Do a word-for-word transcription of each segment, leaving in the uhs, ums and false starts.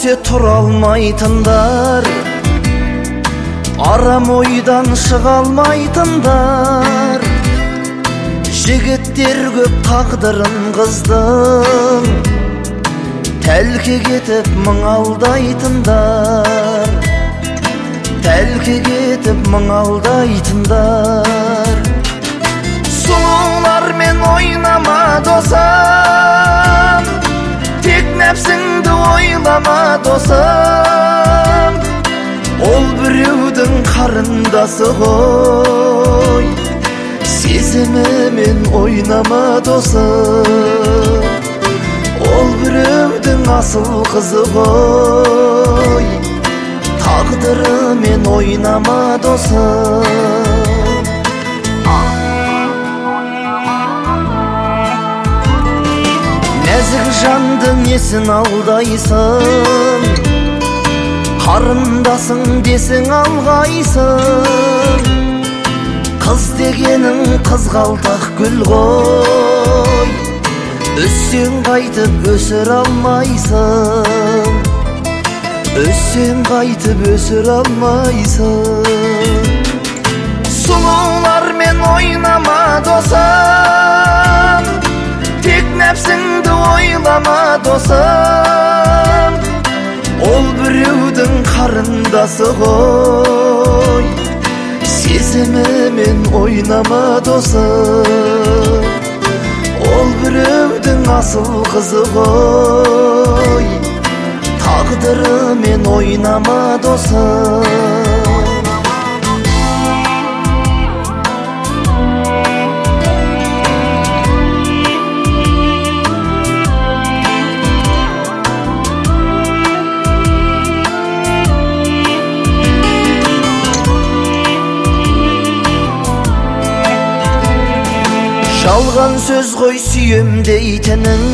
көрсе тұра алмайтындар, арам ойдан шыға алмайтындар. Жігіттер көп тағдырын қыздың, тәлкі кетіп мың алдайтындар, тәлкі кетіп мың алдайтындар. Сұлулармен ойнама досым, тек нәпсіңді ойлама досым. Ол біреудің қарындасы ғой, сезімімен ойнама досым. Ол біреудің асыл қызы ғой, тағдырымен ойнама досым. Нәзік жанды несін алдайсың, қарындасың десің алғайсың. Қыз дегенің қызғалдақ гүл ғой, өссең қайтып өсір алмайсың, өссең қайтып өсір алмайсың. Сұлулармен ойнама досым, тек нәпсіңді ойлама досым. Ол біреудің қарындасы ғой, сезімімен ойнама досым. Ол біреудің асыл қызы ғой, тағдырымен ойнама досым. Жалған сөз ғой сүйем дейтінің,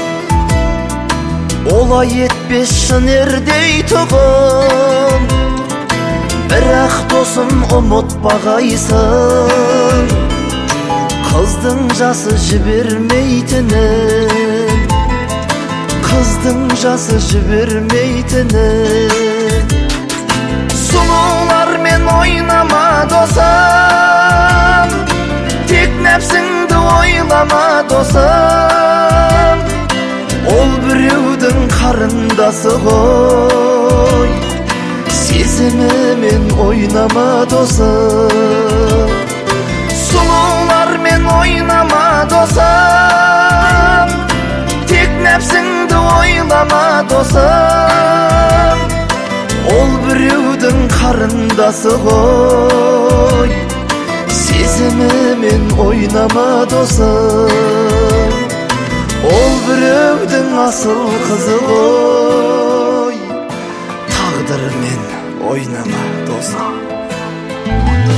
олай етпес шын ердейтұғын. Бірақ досым ұмытпағайсың, қыздың жасы жібермейтінін, қыздың жасы жібермейтінін. Сұлулармен ойнама досым, тек нәпсіңді ойлама досым. Ол біреудің қарындасы ғой, сезімімен ойнама досым. Сұлулармен ойнама досым, тек нәпсіңді ойлама досым. Ол біреудің қарындасы ғой, сезімімен ойнама досым. Ол біреудің асыл қызы ғой, тағдырымен ойнама досым.